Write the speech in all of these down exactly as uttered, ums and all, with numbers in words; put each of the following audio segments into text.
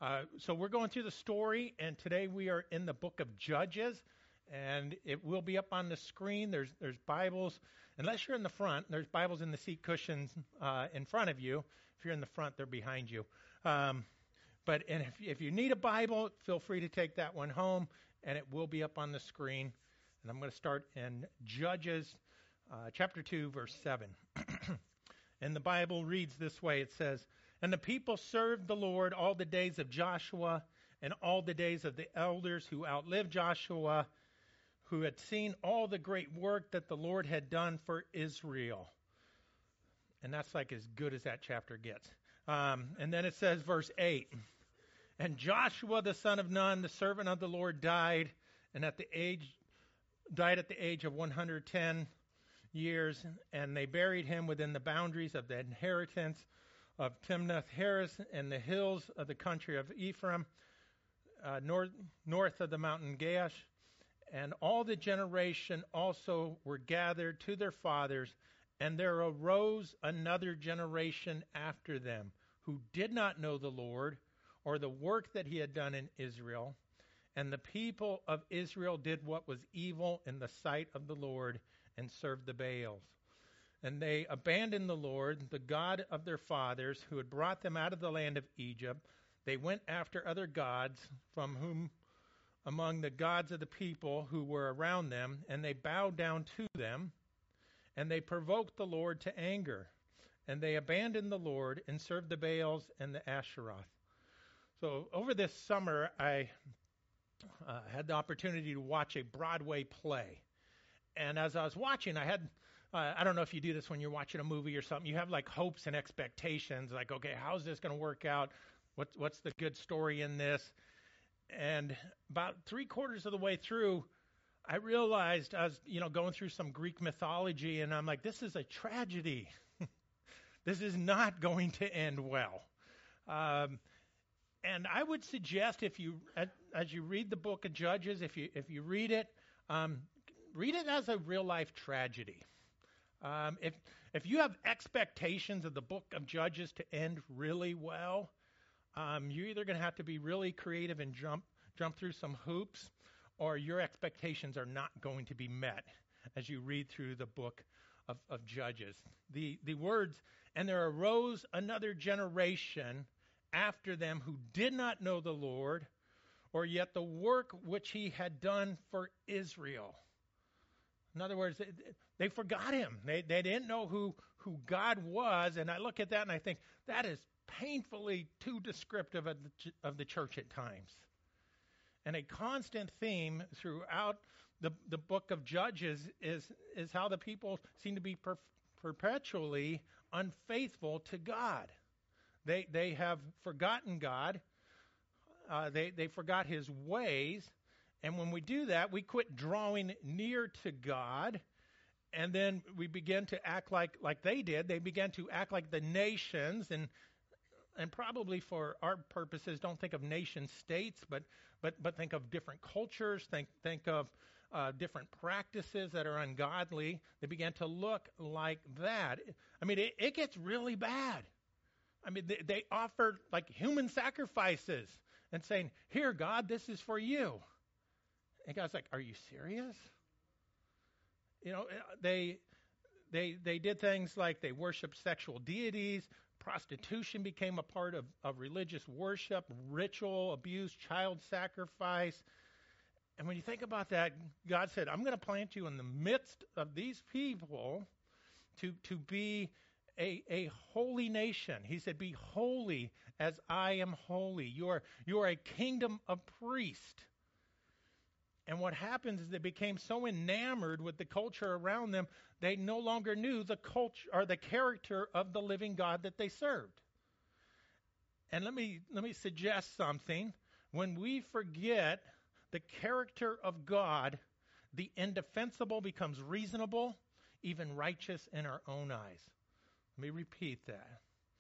Uh, so we're going through the story, and today we are in the book of Judges, and it will be up on the screen. There's there's Bibles, unless you're in the front. There's Bibles in the seat cushions uh, in front of you. If you're in the front, they're behind you. Um, but and if if you need a Bible, feel free to take that one home, and it will be up on the screen. And I'm going to start in Judges, uh, chapter two, verse seven. And the Bible reads this way. It says, "And the people served the Lord all the days of Joshua and all the days of the elders who outlived Joshua, who had seen all the great work that the Lord had done for Israel." And that's like as good as that chapter gets. Um, and then it says, verse eight, "And Joshua the son of Nun, the servant of the Lord, died, and at the age died at the age of one hundred ten years, and they buried him within the boundaries of the inheritance of Timnath-Heres in the hills of the country of Ephraim, uh, north, north of the mountain Gaash. And all the generation also were gathered to their fathers, and there arose another generation after them, who did not know the Lord, or the work that he had done in Israel. And the people of Israel did what was evil in the sight of the Lord, and served the Baals. And they abandoned the Lord, the God of their fathers, who had brought them out of the land of Egypt. They went after other gods, from whom among the gods of the people who were around them, and they bowed down to them, and they provoked the Lord to anger. And they abandoned the Lord and served the Baals and the Asheroth." So over this summer, I uh, had the opportunity to watch a Broadway play. And as I was watching, I had, uh, I don't know if you do this when you're watching a movie or something, you have like hopes and expectations, like, okay, how's this going to work out? What's, what's the good story in this? And about three quarters of the way through, I realized I was, you know, going through some Greek mythology, and I'm like, this is a tragedy. This is not going to end well. Um, and I would suggest if you, as, as you read the book of Judges, if you if you read it, um, read it as a real life tragedy. Um, if if you have expectations of the book of Judges to end really well, um, you're either going to have to be really creative and jump jump through some hoops, or your expectations are not going to be met as you read through the book of, of Judges. The the words, "And there arose another generation after them who did not know the Lord, or yet the work which he had done for Israel." In other words, they, they forgot him. They they didn't know who, who God was. And I look at that and I think that is painfully too descriptive of the, of the church at times. And a constant theme throughout the, the book of Judges is, is how the people seem to be per, perpetually unfaithful to God. They, they have forgotten God. Uh, they, they forgot his ways. And when we do that, we quit drawing near to God, and then we begin to act like, like they did. They began to act like the nations, and and probably for our purposes, don't think of nation states, but but but think of different cultures. Think think of uh, different practices that are ungodly. They began to look like that. I mean, it, it gets really bad. I mean, they, they offered like human sacrifices and saying, "Here, God, this is for you." And God's like, "Are you serious?" You know, they they they did things like they worshiped sexual deities. Prostitution became a part of, of religious worship, ritual abuse, child sacrifice. And when you think about that, God said, "I'm going to plant you in the midst of these people to to be a, a holy nation." He said, "Be holy as I am holy." You are you are a kingdom of priests. And what happens is they became so enamored with the culture around them, they no longer knew the culture or the character of the living God that they served. And let me let me suggest something. When we forget the character of God, the indefensible becomes reasonable, even righteous in our own eyes. Let me repeat that.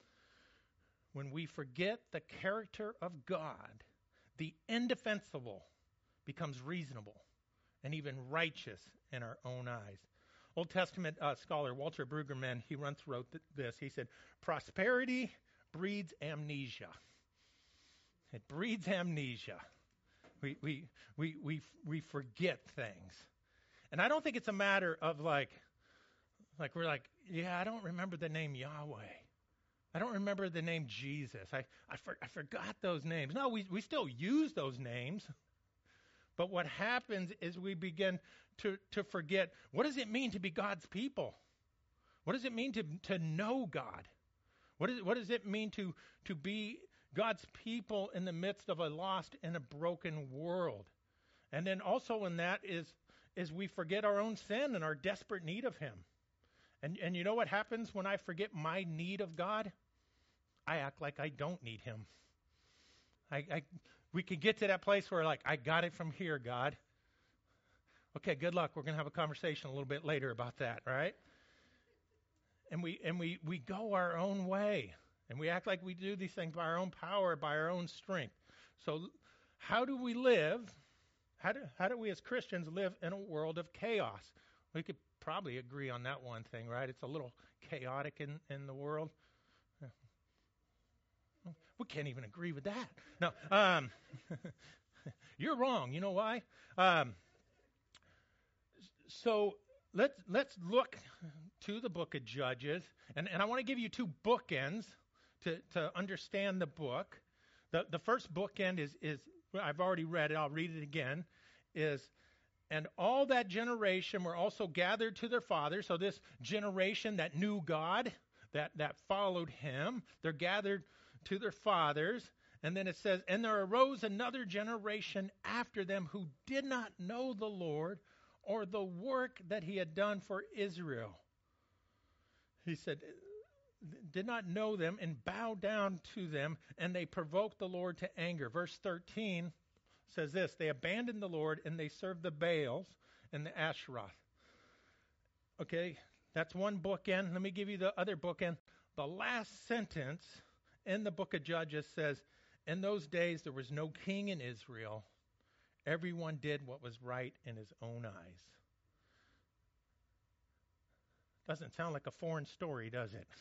When we forget the character of God, the indefensible becomes reasonable and even righteous in our own eyes. Old Testament uh, scholar Walter Brueggemann, he once wrote th- this. He said, "Prosperity breeds amnesia." It breeds amnesia. We we we we we forget things. And I don't think it's a matter of like like we're like, yeah, I don't remember the name Yahweh. I don't remember the name Jesus. I I, for, I forgot those names. No, we we still use those names. But what happens is we begin to to forget, what does it mean to be God's people? What does it mean to to know God? What is what does it mean to to be God's people in the midst of a lost and a broken world? And then also in that is is we forget our own sin and our desperate need of him. And and you know what happens when I forget my need of God? I act like I don't need him. I, I we could get to that place where like, I got it from here, God. Okay, good luck. We're going to have a conversation a little bit later about that, right? And we and we we go our own way. And we act like we do these things by our own power, by our own strength. So how do we live? How do, how do we as Christians live in a world of chaos? We could probably agree on that one thing, right? It's a little chaotic in, in the world. We can't even agree with that. No, um, you're wrong. You know why? Um, so let's let's look to the book of Judges, and, and I want to give you two bookends to, to understand the book. The the first bookend is, is, I've already read it, I'll read it again, is, and all that generation were also gathered to their father. So this generation that knew God, that, that followed him, they're gathered to their fathers. And then it says, and there arose another generation after them who did not know the Lord or the work that he had done for Israel. He said, did not know them and bow down to them, and they provoked the Lord to anger. Verse thirteen says this, they abandoned the Lord and they served the Baals and the Asheroth. Okay, that's one bookend. Let me give you the other bookend. The last sentence in the book of Judges says, in those days there was no king in Israel. Everyone did what was right in his own eyes. Doesn't sound like a foreign story, does it?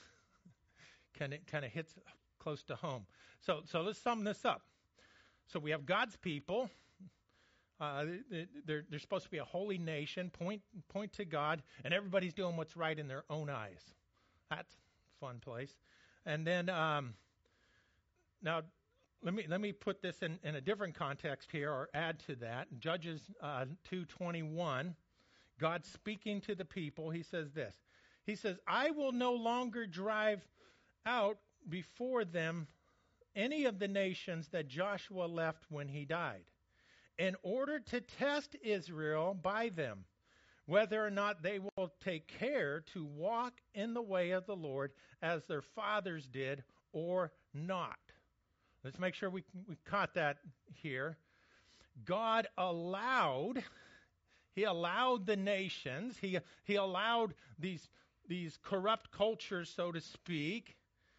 Kind of kind of hits close to home. So so let's sum this up. So we have God's people. Uh, they're, they're supposed to be a holy nation, point point to God, and everybody's doing what's right in their own eyes. That's a fun place. And then um, now let me let me put this in, in a different context here, or add to that. Judges uh, two twenty-one, God speaking to the people, he says this. He says, I will no longer drive out before them any of the nations that Joshua left when he died, in order to test Israel by them, whether or not they will take care to walk in the way of the Lord as their fathers did or not. Let's make sure we, we caught that here. God allowed, he allowed the nations, he, he allowed these, these corrupt cultures, so to speak,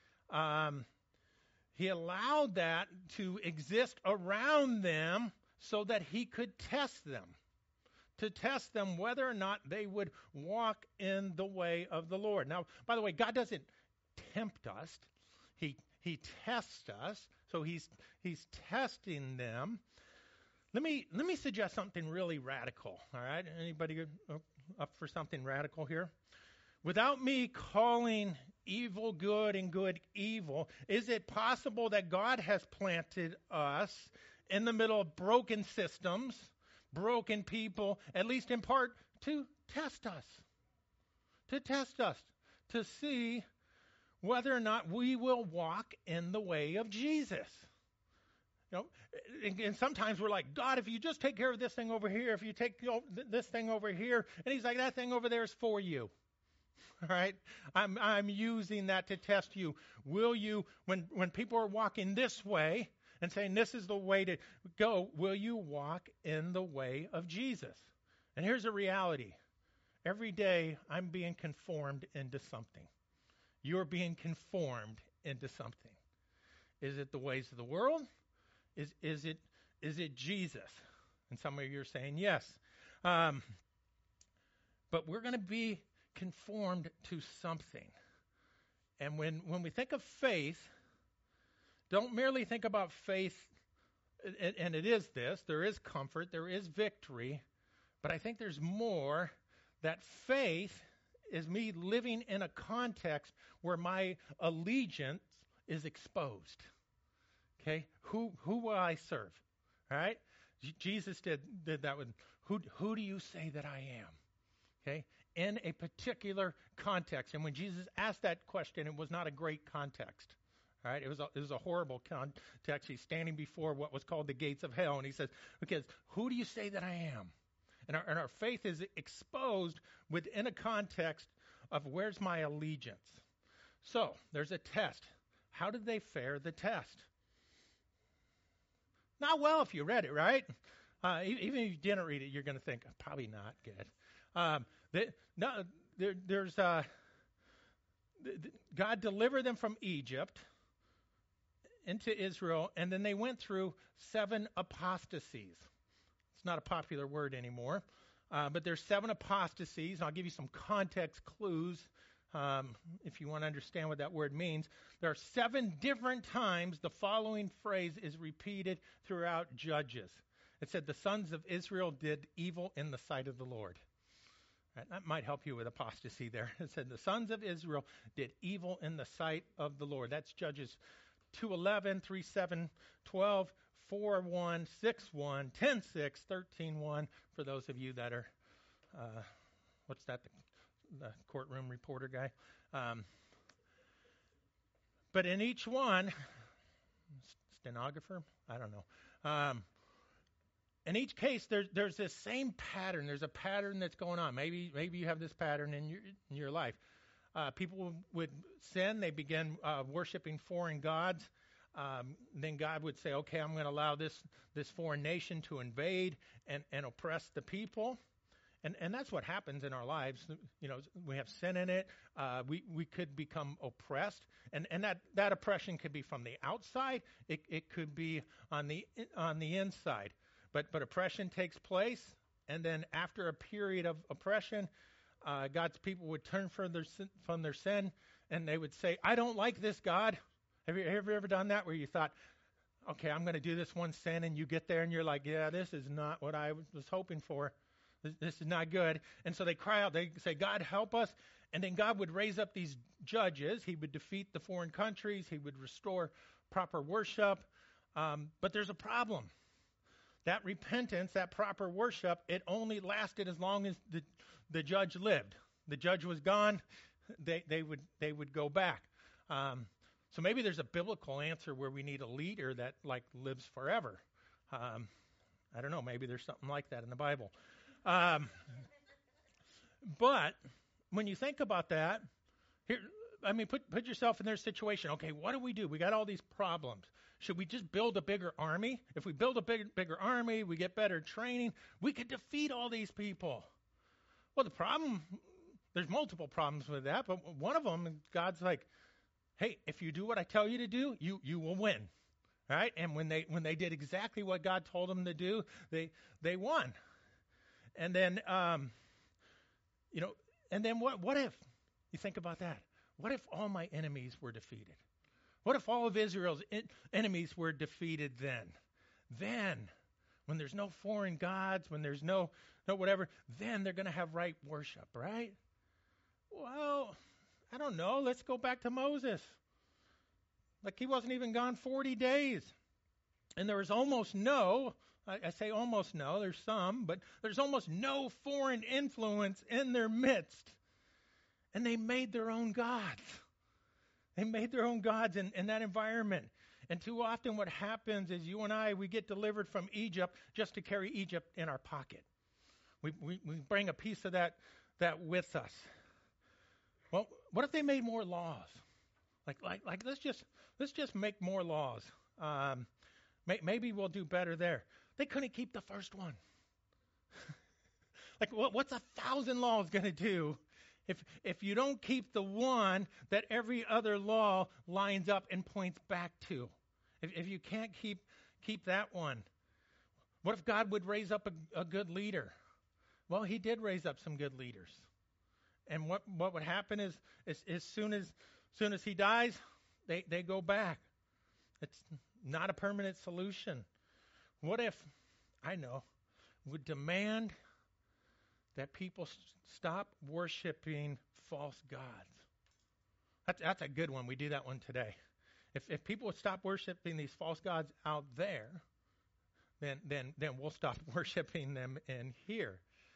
um, he allowed that to exist around them so that he could test them, to test them whether or not they would walk in the way of the Lord. Now, by the way, God doesn't tempt us. He he tests us, so he's he's testing them. Let me let me suggest something really radical. All right, anybody up for something radical here? Without me calling evil good and good evil, is it possible that God has planted us in the middle of broken systems, broken people, at least in part, to test us, to test us, to see whether or not we will walk in the way of Jesus? You know, and, and sometimes we're like, God, if you just take care of this thing over here, if you take this thing over here, and he's like, that thing over there is for you. All right, I'm I'm using that to test you. Will you, when when people are walking this way and saying this is the way to go, will you walk in the way of Jesus? And here's a reality: every day I'm being conformed into something. You're being conformed into something. Is it the ways of the world? Is is it is it Jesus? And some of you are saying yes, um, but we're going to be conformed to something. And when, when we think of faith, don't merely think about faith and, and it is this, there is comfort, there is victory, but I think there's more, that faith is me living in a context where my allegiance is exposed. Okay? Who who will I serve? All right? J- Jesus did, did that with, who, who do you say that I am? Okay? In a particular context. And when Jesus asked that question, it was not a great context. All right? It was a, it was a horrible context. He's standing before what was called the gates of hell, and he says, okay, who do you say that I am? And our, and our faith is exposed within a context of where's my allegiance. So, there's a test. How did they fare the test? Not well if you read it, right? Uh, even if you didn't read it, you're going to think, probably not good. Um, they, no, there, there's uh, God delivered them from Egypt into Israel, and then they went through seven apostasies. It's not a popular word anymore, uh, but there's seven apostasies, and I'll give you some context clues um, if you want to understand what that word means. There are seven different times the following phrase is repeated throughout Judges. It said, the sons of Israel did evil in the sight of the Lord. Right, that might help you with apostasy there. It said, the sons of Israel did evil in the sight of the Lord. That's Judges two eleven, three seven, twelve, four one, six one, ten six, thirteen one, for those of you that are, uh, what's that, the, the courtroom reporter guy? Um, but in each one, stenographer? I don't know. Um, in each case, there, there's this same pattern. There's a pattern that's going on. Maybe maybe you have this pattern in your, in your life. Uh, people would sin. They begin uh, worshiping foreign gods. Um, then God would say, okay, I'm going to allow this this foreign nation to invade and, and oppress the people. And and that's what happens in our lives. You know, we have sin in it. Uh, we, we could become oppressed. And, and that, that oppression could be from the outside. It, it could be on the on the inside. But but oppression takes place. And then after a period of oppression, uh, God's people would turn from their, sin, from their sin, and they would say, I don't like this, God. Have you, have you ever done that where you thought, okay, I'm going to do this one sin, and you get there and you're like, yeah, this is not what I was hoping for. This, this is not good. And so they cry out, they say, God, help us. And then God would raise up these judges. He would defeat the foreign countries. He would restore proper worship. Um, but there's a problem. That repentance, that proper worship, it only lasted as long as the, the judge lived. The judge was gone. They, they would they would go back. Um, so maybe there's a biblical answer where we need a leader that like lives forever. Um, I don't know. Maybe there's something like that in the Bible. Um, but when you think about that, here, I mean, put put yourself in their situation. Okay, what do we do? We got all these problems. Should we just build a bigger army? If we build a big, bigger army, we get better training, we could defeat all these people. Well, the problem, there's multiple problems with that, but one of them, God's like, hey, if you do what I tell you to do, you you will win. Right? And when they when they did exactly what God told them to do, they they won. And then, um, you know, and then what? What if you think about that? What if all my enemies were defeated? What if all of Israel's en- enemies were defeated then? Then, when there's no foreign gods, when there's no no whatever, then they're going to have right worship, right? Well, I don't know. Let's go back to Moses. Like he wasn't even gone forty days, and there was almost no. I, I say almost no, there's some, but there's almost no foreign influence in their midst. And they made their own gods. They made their own gods in, in that environment. And too often what happens is you and I, we get delivered from Egypt just to carry Egypt in our pocket. We, we, we bring a piece of that, that with us. Well, what if they made more laws? Like, like, like let's just let's just make more laws. Um, may, maybe we'll do better there. They couldn't keep the first one. Like, what, what's a thousand laws going to do if if you don't keep the one that every other law lines up and points back to? If, if you can't keep keep that one, what if God would raise up a, a good leader? Well, He did raise up some good leaders, and what what would happen is as, as soon as soon as He dies, they they go back. It's not a permanent solution. What if, I know, would demand that people s- stop worshiping false gods? That's, that's a good one. We do that one today. If if people would stop worshiping these false gods out there, then then then we'll stop worshiping them in here.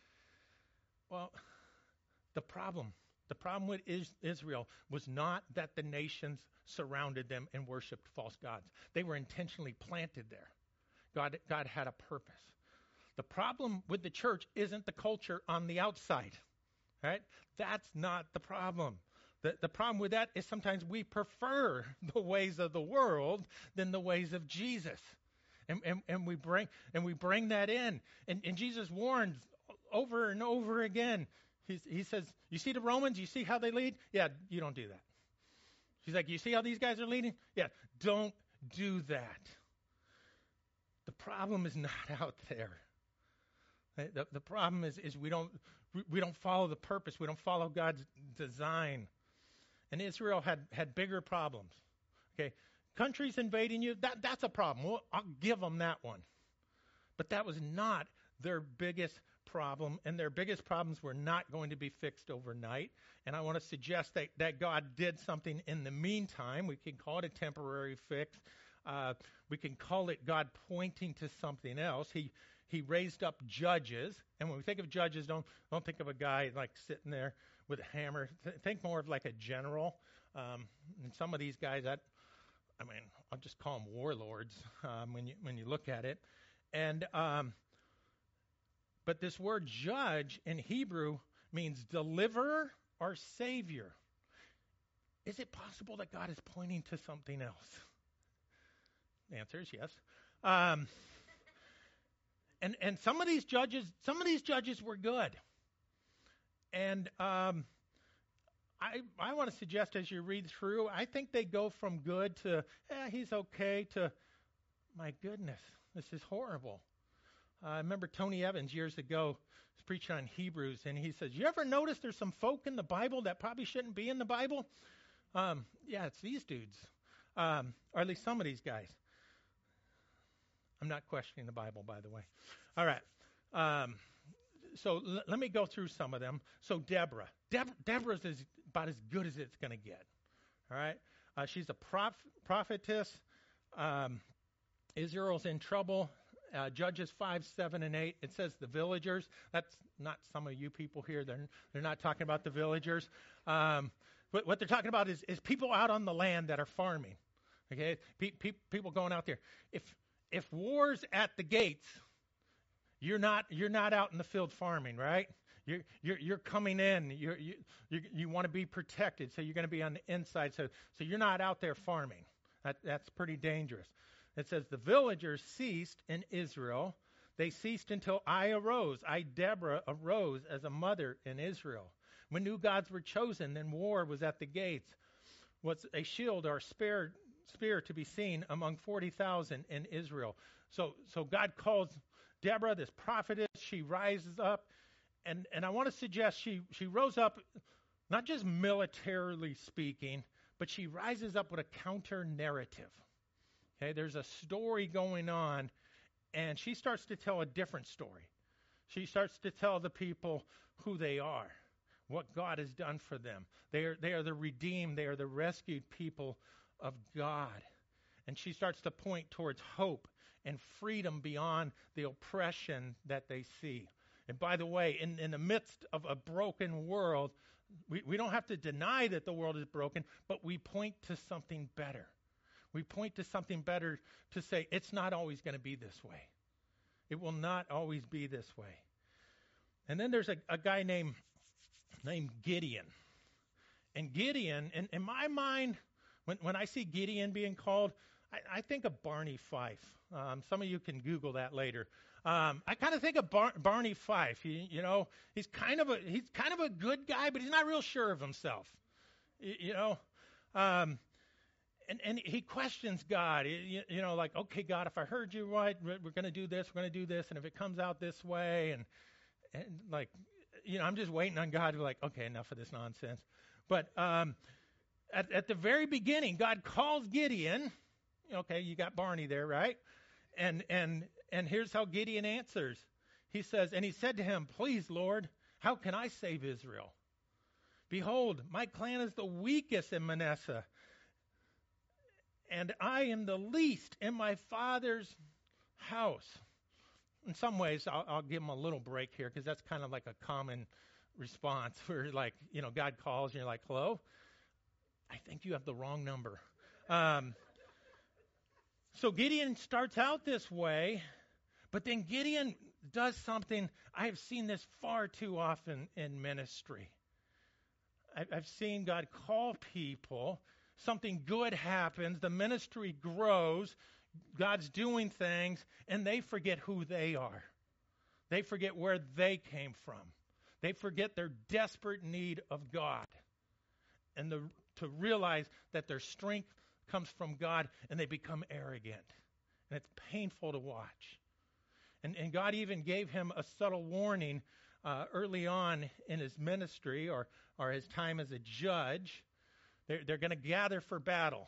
Well, the problem, the problem with is, Israel was not that the nations surrounded them and worshipped false gods. They were intentionally planted there. God God had a purpose. The problem with the church isn't the culture on the outside, right? That's not the problem. The, the problem with that is sometimes we prefer the ways of the world than the ways of Jesus. And, and, and we bring and we bring that in. And, and Jesus warns over and over again. He's, he says, you see the Romans? You see how they lead? Yeah, you don't do that. He's like, you see how these guys are leading? Yeah, don't do that. The problem is not out there. The, the problem is, is we don't we don't follow the purpose. We don't follow God's design. And Israel had, had bigger problems. Okay, countries invading you, that, that's a problem. Well, I'll give them that one. But that was not their biggest problem, and their biggest problems were not going to be fixed overnight. And I want to suggest that, that God did something in the meantime. We can call it a temporary fix. Uh, we can call it God pointing to something else. He He raised up judges, and when we think of judges, don't don't think of a guy like sitting there with a hammer. Th- think more of like a general. Um, and some of these guys, that I mean, I'll just call them warlords um, when you when you look at it. And um, but this word judge in Hebrew means deliverer or savior. Is it possible that God is pointing to something else? The answer is yes. Um, And and some of these judges, some of these judges were good. And um, I I want to suggest as you read through, I think they go from good to, eh, he's okay, to, my goodness, this is horrible. Uh, I remember Tony Evans years ago was preaching on Hebrews, and he says, you ever notice there's some folk in the Bible that probably shouldn't be in the Bible? Um, yeah, it's these dudes, um, or at least some of these guys. I'm not questioning the Bible, by the way. All right. Um, so l- let me go through some of them. So Deborah. Deb- Deborah's is about as good as it's going to get. All right. Uh, she's a prof- prophetess. Um, Israel's in trouble. Uh, Judges five, seven, and eight. It says the villagers. That's not some of you people here. They're they're not talking about the villagers. Um, but what they're talking about is is people out on the land that are farming. Okay. Pe- pe- people going out there. If If war's at the gates, you're not you're not out in the field farming, right? You're you're you're coming in. You're, you you you want to be protected, so you're going to be on the inside. So so you're not out there farming. That that's pretty dangerous. It says the villagers ceased in Israel. They ceased until I arose. I Deborah arose as a mother in Israel. When new gods were chosen, then war was at the gates. Was a shield or spear spear to be seen among forty thousand in Israel. So so God calls Deborah, this prophetess. She rises up, and, and I want to suggest she, she rose up, not just militarily speaking, but she rises up with a counter narrative. Okay, there's a story going on, and she starts to tell a different story. She starts to tell the people who they are, what God has done for them. They are they are the redeemed, they are the rescued people of God. And she starts to point towards hope and freedom beyond the oppression that they see. And by the way, in, in the midst of a broken world, we, we don't have to deny that the world is broken, but we point to something better. We point to something better to say it's not always going to be this way. It will not always be this way. And then there's a, a guy named, named Gideon. And Gideon, in, in my mind, when, when I see Gideon being called, I, I think of Barney Fife. Um, some of you can Google that later. Um, I kind of think of Bar- Barney Fife. You, you know, he's kind of a he's kind of a good guy, but he's not real sure of himself. You, you know, um, and and he questions God. You, you know, like, okay, God, if I heard you right, we're, we're going to do this, we're going to do this, and if it comes out this way, and and like, you know, I'm just waiting on God to be like, okay, enough of this nonsense. But um, at, at the very beginning, God calls Gideon. Okay, you got Barney there, right? And and and here's how Gideon answers. He says, and he said to him, "Please, Lord, how can I save Israel? Behold, my clan is the weakest in Manasseh, and I am the least in my father's house." In some ways, I'll, I'll give him a little break here, because that's kind of like a common response where, like, you know, God calls and you're like, "Hello? I think you have the wrong number." Um, so Gideon starts out this way, but then Gideon does something. I have seen this far too often in ministry. I, I've seen God call people, something good happens, the ministry grows, God's doing things, and they forget who they are. They forget where they came from. They forget their desperate need of God. And the, to realize that their strength comes from God, and they become arrogant. And it's painful to watch. And, and God even gave him a subtle warning uh, early on in his ministry, or, or his time as a judge. They're, they're going to gather for battle.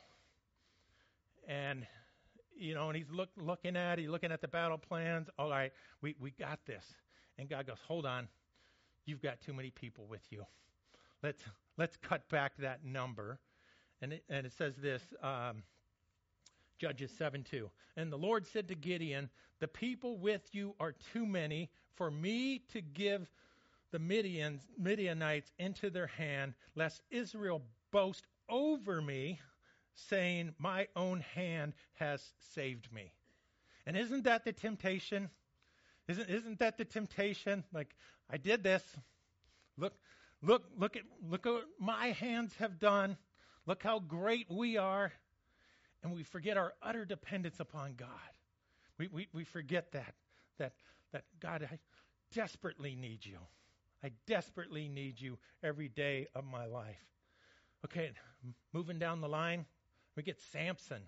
And You know, and he's look, looking at it, looking at the battle plans. All right, we, we got this. And God goes, "Hold on, you've got too many people with you. Let's let's cut back that number." And it, and it says this, um, Judges seven two. "And the Lord said to Gideon, the people with you are too many for me to give the Midians, Midianites into their hand, lest Israel boast over me, saying, my own hand has saved me." And isn't that the temptation? Isn't isn't that the temptation? Like, I did this. Look, look, look at look at what my hands have done. Look how great we are. And we forget our utter dependence upon God. We we, we forget that. That that God, I desperately need you. I desperately need you every day of my life. Okay, moving down the line. We get Samson.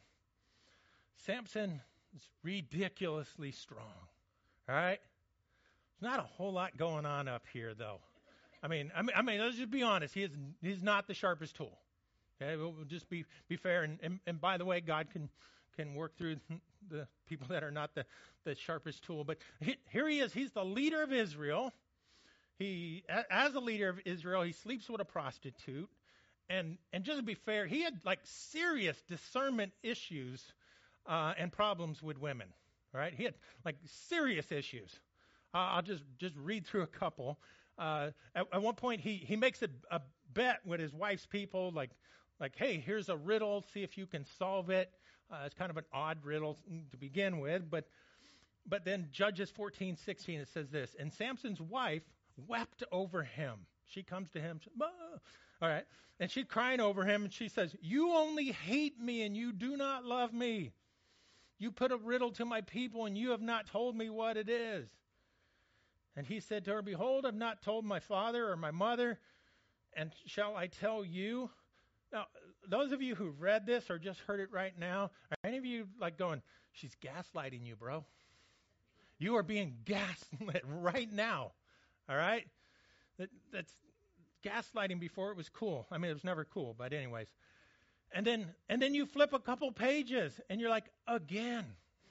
Samson is ridiculously strong. All right? There's not a whole lot going on up here, though. I mean, I mean, I mean, let's just be honest. He is he's not the sharpest tool. Okay, we'll, we'll just be be fair. And, and and by the way, God can can work through the people that are not the the sharpest tool. But he, here he is. He's the leader of Israel. He, as a leader of Israel, he sleeps with a prostitute. And and just to be fair, he had like serious discernment issues uh, and problems with women. All right, he had like serious issues. Uh, I'll just just read through a couple. Uh, at, at one point, he he makes a, a bet with his wife's people, like like, "Hey, here's a riddle. See if you can solve it." Uh, it's kind of an odd riddle to begin with, but but then Judges fourteen sixteen, it says this: "And Samson's wife wept over him." She comes to him. She, all right. And she's crying over him, and she says, "You only hate me, and you do not love me. You put a riddle to my people, and you have not told me what it is." And he said to her, "Behold, I've not told my father or my mother, and shall I tell you?" Now, those of you who've read this or just heard it right now, are any of you like going, "She's gaslighting you, bro"? You are being gaslit right now, all right? That, that's gaslighting before it was cool. I mean, it was never cool, but anyways. And then and then you flip a couple pages, and you're like, again,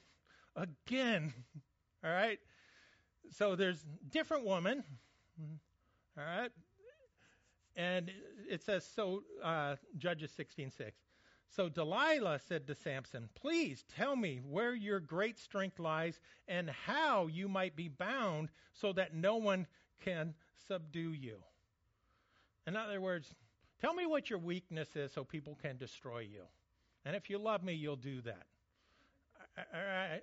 again, all right? So there's different woman, all right? And it says, so uh, Judges sixteen six. "So Delilah said to Samson, please tell me where your great strength lies and how you might be bound so that no one can subdue you." In other words, tell me what your weakness is so people can destroy you. And if you love me, you'll do that. All right.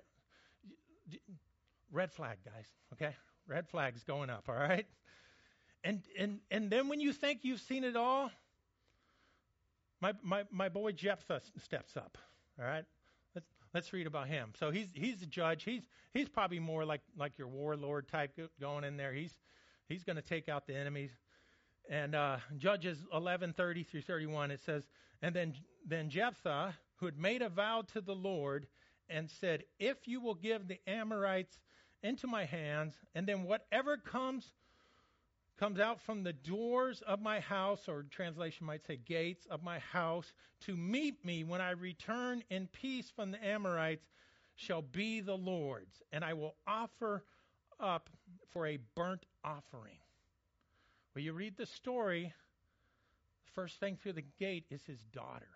Red flag, guys, okay? Red flag's going up, all right? And and and then when you think you've seen it all, my my, my boy Jephthah steps up, all right? Let's let's read about him. So he's he's a judge. He's he's probably more like like your warlord type going in there. He's he's going to take out the enemies. And uh, Judges eleven thirty through thirty-one, it says, "And then then Jephthah, who had made a vow to the Lord, and said, if you will give the Amorites into my hands, and then whatever comes comes out from the doors of my house," or translation might say gates of my house, "to meet me when I return in peace from the Amorites, shall be the Lord's, and I will offer up for a burnt offering. Well, you read the story, the first thing through the gate is his daughter.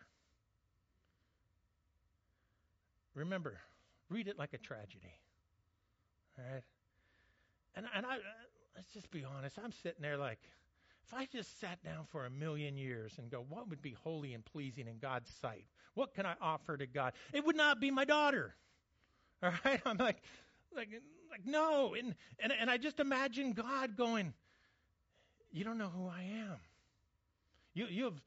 Remember, read it like a tragedy. All right? And, and I, let's just be honest, I'm sitting there like, if I just sat down for a million years and go, what would be holy and pleasing in God's sight? What can I offer to God? It would not be my daughter. All right? I'm like, like, like no. And, and, and I just imagine God going, you don't know who I am. You, you have,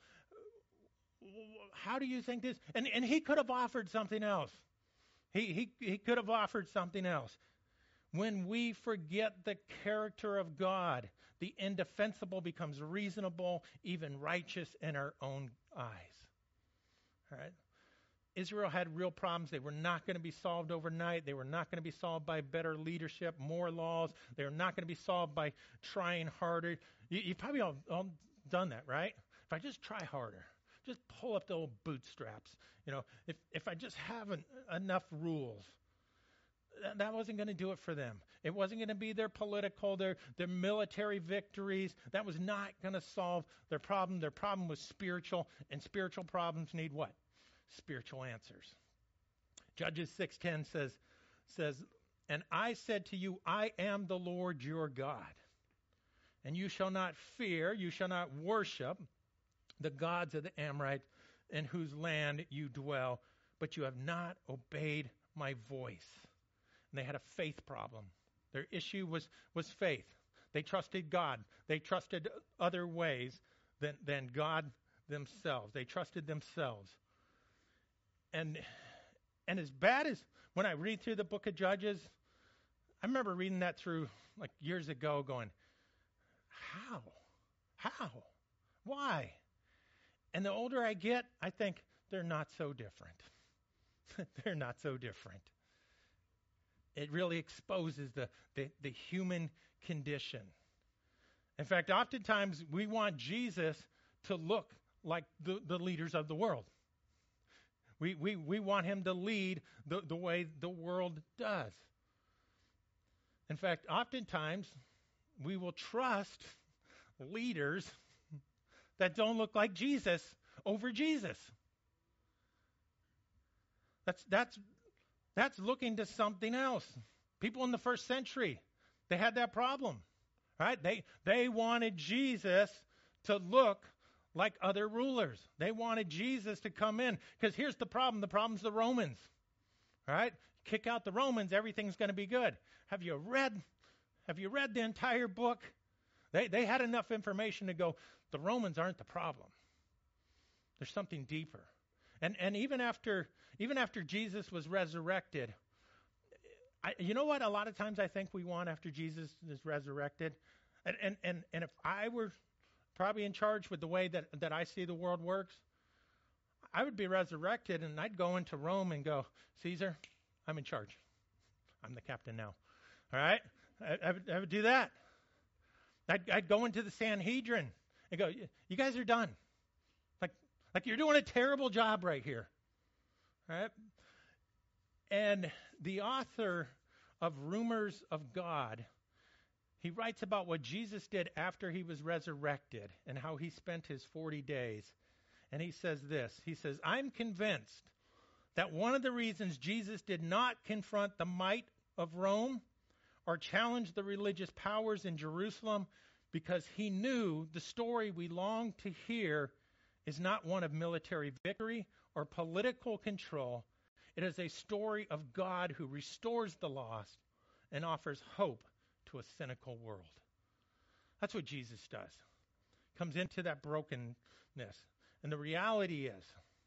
how do you think this? And, and he could have offered something else. He, he, he could have offered something else. When we forget the character of God, the indefensible becomes reasonable, even righteous in our own eyes. All right? Israel had real problems. They were not going to be solved overnight. They were not going to be solved by better leadership, more laws. They were not going to be solved by trying harder. You, you've probably all, all done that, right? If I just try harder, just pull up the old bootstraps. You know, if, if I just have an, enough rules. That wasn't going to do it for them. It wasn't going to be their political, their, their military victories. That was not going to solve their problem. Their problem was spiritual, and spiritual problems need what? Spiritual answers. Judges six ten says, says, and I said to you, I am the Lord your God, and you shall not fear, you shall not worship the gods of the Amorites in whose land you dwell, but you have not obeyed my voice. And they had a faith problem. Their issue was, was faith. They trusted God. They trusted other ways than, than God themselves. They trusted themselves. And, and as bad as when I read through the book of Judges, I remember reading that through like years ago going, how? How? Why? And the older I get, I think they're not so different. They're not so different. It really exposes the, the, the human condition. In fact, oftentimes we want Jesus to look like the, the leaders of the world. We, we, we want him to lead the, the way the world does. In fact, oftentimes we will trust leaders that don't look like Jesus over Jesus. That's that's That's looking to something else. People in the first century, they had that problem, right? They they wanted Jesus to look like other rulers. They wanted Jesus to come in. Because here's the problem. The problem's the Romans, right? Kick out the Romans, everything's going to be good. Have you read, have you read the entire book? They they had enough information to go, the Romans aren't the problem. There's something deeper. And and even after even after Jesus was resurrected, I, you know what? A lot of times I think we want after Jesus is resurrected, and and and, and if I were probably in charge with the way that, that I see the world works, I would be resurrected and I'd go into Rome and go, Caesar, I'm in charge. I'm the captain now. All right? I, I, would, I would do that. I'd, I'd go into the Sanhedrin and go, you guys are done. Like, like you're doing a terrible job right here. All right? And the author of Rumors of God, he writes about what Jesus did after he was resurrected and how he spent his forty days. And he says this, he says, I'm convinced that one of the reasons Jesus did not confront the might of Rome or challenge the religious powers in Jerusalem because he knew the story we long to hear is not one of military victory or political control. It is a story of God who restores the lost and offers hope to a cynical world. That's what Jesus does. Comes into that brokenness. And the reality is,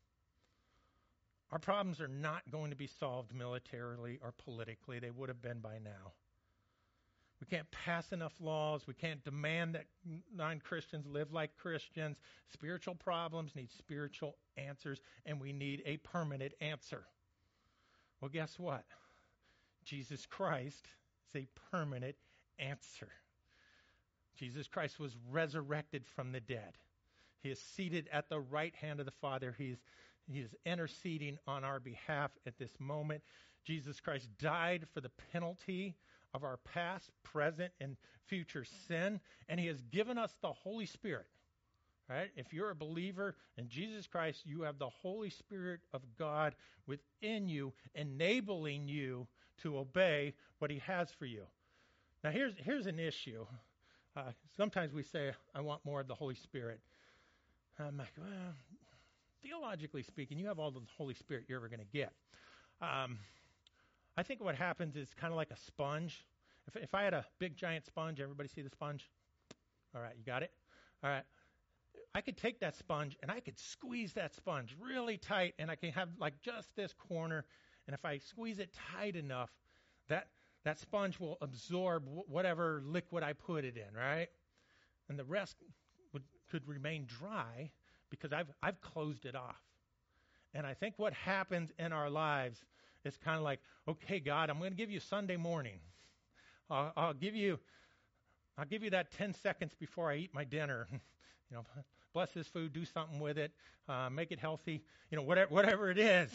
our problems are not going to be solved militarily or politically. They would have been by now. We can't pass enough laws. We can't demand that non-Christians live like Christians. Spiritual problems need spiritual answers, and we need a permanent answer. Well, guess what? Jesus Christ is a permanent answer. Jesus Christ was resurrected from the dead. He is seated at the right hand of the Father. He is, he is interceding on our behalf at this moment. Jesus Christ died for the penalty of our past, present, and future sin, and he has given us the Holy Spirit. Right? If you're a believer in Jesus Christ, you have the Holy Spirit of God within you, enabling you to obey what he has for you. Now, here's here's an issue. Uh, sometimes we say, I want more of the Holy Spirit. I'm like, well, theologically speaking, you have all the Holy Spirit you're ever going to get. Um, I think what happens is kind of like a sponge. If, if I had a big, giant sponge, everybody see the sponge? All right, you got it? All right. I could take that sponge and I could squeeze that sponge really tight, and I can have like just this corner. And if I squeeze it tight enough, that that sponge will absorb w- whatever liquid I put it in, right? And the rest would, could remain dry because I've I've closed it off. And I think what happens in our lives is kind of like, okay, God, I'm going to give you Sunday morning. I'll, I'll give you I'll give you that ten seconds before I eat my dinner. You know, bless this food, do something with it, uh, make it healthy, you know, whatever, whatever it is.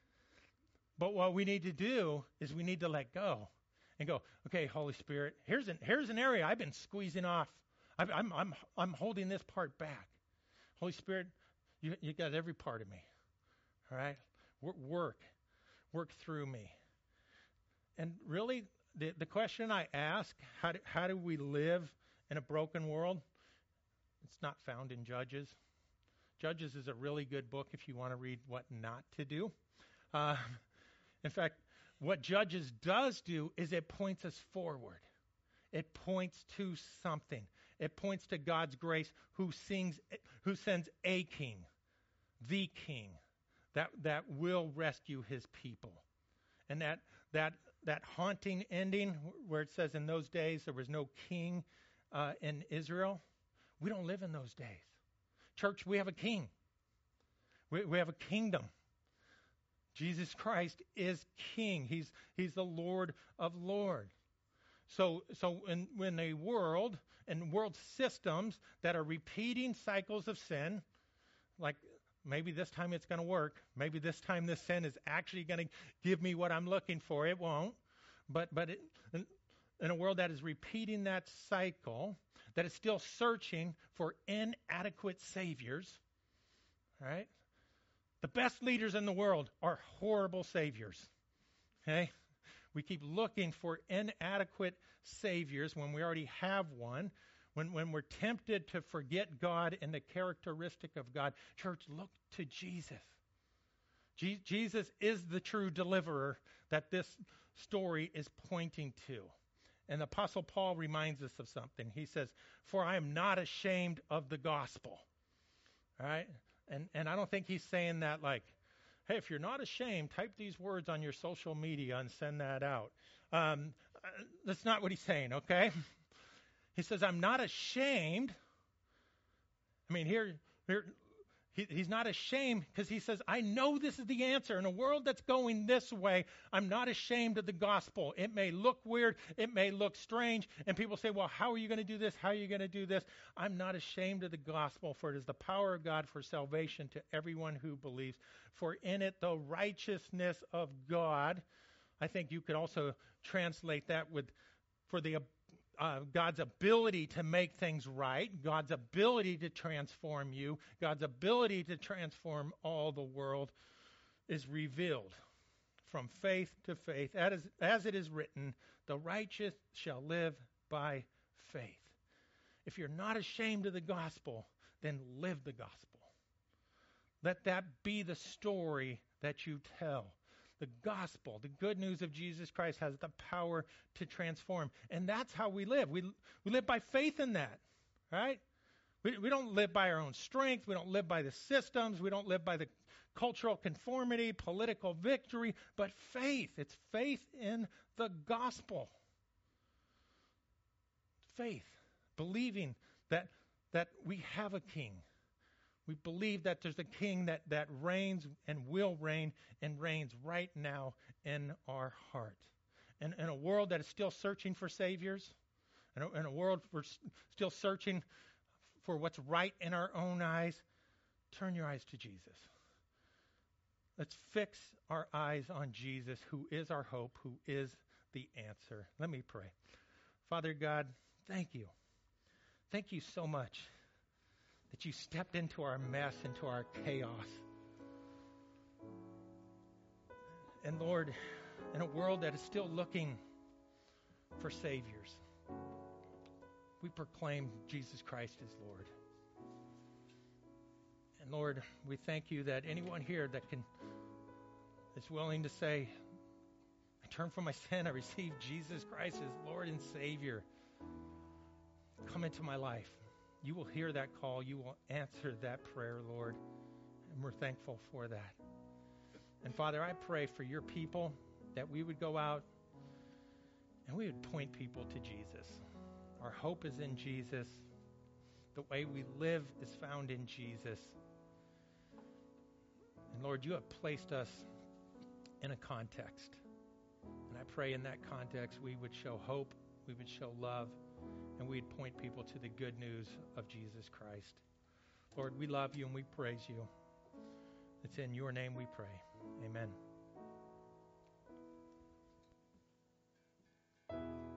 But what we need to do is we need to let go and go, okay, Holy Spirit, here's an here's an area I've been squeezing off. I've, I'm I'm I'm holding this part back. Holy Spirit, you you got every part of me. All right, work, work through me. And really, the the question I ask, how do, how do we live in a broken world? It's not found in Judges. Judges is a really good book if you want to read what not to do. Uh, in fact, what Judges does do is it points us forward. It points to something. It points to God's grace, who sings, who sends a king, the king, that that will rescue his people. And that that that haunting ending where it says in those days there was no king uh, in Israel. We don't live in those days. Church, we have a king. We, we have a kingdom. Jesus Christ is king. He's he's the Lord of lords. So so in, in a world, and world systems that are repeating cycles of sin, like maybe this time it's going to work. Maybe this time this sin is actually going to give me what I'm looking for. It won't. But but it, in, in a world that is repeating that cycle, that is still searching for inadequate saviors, right? The best leaders in the world are horrible saviors, okay? We keep looking for inadequate saviors when we already have one. When, when we're tempted to forget God and the characteristic of God, church, look to Jesus. Je- Jesus is the true deliverer that this story is pointing to. And the Apostle Paul reminds us of something. He says, for I am not ashamed of the gospel. All right? And and I don't think he's saying that like, hey, if you're not ashamed, type these words on your social media and send that out. Um, that's not what he's saying, okay? He says, I'm not ashamed. I mean, here, here he, he's not ashamed because he says, I know this is the answer. In a world that's going this way, I'm not ashamed of the gospel. It may look weird. It may look strange. And people say, well, how are you going to do this? How are you going to do this? I'm not ashamed of the gospel, for it is the power of God for salvation to everyone who believes. For in it, the righteousness of God. I think you could also translate that with, for the Uh, God's ability to make things right, God's ability to transform you, God's ability to transform all the world is revealed from faith to faith. As, as it is written, the righteous shall live by faith. If you're not ashamed of the gospel, then live the gospel. Let that be the story that you tell. The gospel, the good news of Jesus Christ, has the power to transform. And that's how we live. We we live by faith in that, right? We, we don't live by our own strength. We don't live by the systems. We don't live by the cultural conformity, political victory, but faith. It's faith in the gospel. Faith, believing that that we have a king. We believe that there's a king that, that reigns and will reign and reigns right now in our heart. And in a world that is still searching for saviors, in a, in a world we're still searching for what's right in our own eyes, turn your eyes to Jesus. Let's fix our eyes on Jesus, who is our hope, who is the answer. Let me pray. Father God, thank you. Thank you so much that you stepped into our mess, into our chaos. And Lord, in a world that is still looking for saviors, we proclaim Jesus Christ as Lord. And Lord, we thank you that anyone here that can is willing to say, I turn from my sin, I receive Jesus Christ as Lord and Savior. Come into my life. You will hear that call. You will answer that prayer, Lord. And we're thankful for that. And Father, I pray for your people that we would go out and we would point people to Jesus. Our hope is in Jesus. The way we live is found in Jesus. And Lord, you have placed us in a context. And I pray in that context we would show hope, we would show love, and we'd point people to the good news of Jesus Christ. Lord, we love you and we praise you. It's in your name we pray. Amen.